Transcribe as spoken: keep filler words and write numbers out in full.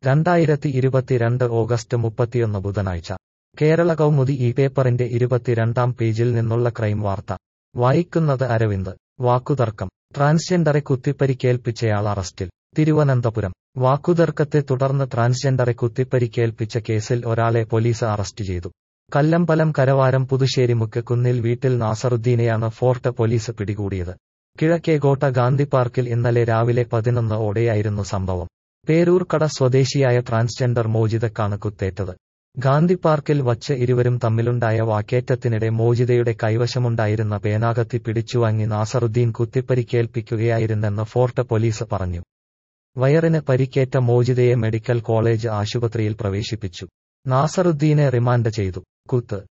രണ്ടായിരത്തി ഇരുപത്തിരണ്ട് ഓഗസ്റ്റ് മുപ്പത്തിയൊന്ന് ബുധനാഴ്ച കേരള കൗമുദി ഈ പേപ്പറിന്റെ ഇരുപത്തിരണ്ടാം പേജിൽ നിന്നുള്ള ക്രൈം വാർത്ത വായിക്കുന്നത് അരവിന്ദ്. വാക്കുതർക്കം. ട്രാൻസ്ജെൻഡറെ കുത്തിപ്പരിക്കേൽപ്പിച്ചയാൾ അറസ്റ്റിൽ. തിരുവനന്തപുരം. വാക്കുതർക്കത്തെ തുടർന്ന് ട്രാൻസ്ജെൻഡറെ കുത്തിപ്പരിക്കേൽപ്പിച്ച കേസിൽ ഒരാളെ പോലീസ് അറസ്റ്റ് ചെയ്തു. കല്ലമ്പലം കരവാരം പുതുശ്ശേരിമുക്ക് കുന്നിൽ വീട്ടിൽ നാസറുദ്ദീനെയാണ് ഫോർട്ട് പോലീസ് പിടികൂടിയത്. കിഴക്കേകോട്ട ഗാന്ധി പാർക്കിൽ ഇന്നലെ രാവിലെ പതിനൊന്ന് ഓടെയായിരുന്നു സംഭവം. പേരൂർക്കട സ്വദേശിയായ ട്രാൻസ്ജെൻഡർ മോചിതക്കാണ് കുത്തേറ്റത്. ഗാന്ധി പാർക്കിൽ വച്ച് ഇരുവരും തമ്മിലുണ്ടായ വാക്കേറ്റത്തിനിടെ മോചിതയുടെ കൈവശമുണ്ടായിരുന്ന പേനാകത്തി പിടിച്ചുവാങ്ങി നാസറുദ്ദീൻ കുത്തിപ്പരിക്കേൽപ്പിക്കുകയായിരുന്നെന്ന് ഫോർട്ട് പോലീസ് പറഞ്ഞു. വയറിന് പരിക്കേറ്റ മോചിതയെ മെഡിക്കൽ കോളേജ് ആശുപത്രിയിൽ പ്രവേശിപ്പിച്ചു. നാസറുദ്ദീനെ റിമാൻഡ് ചെയ്തു. കുത്ത്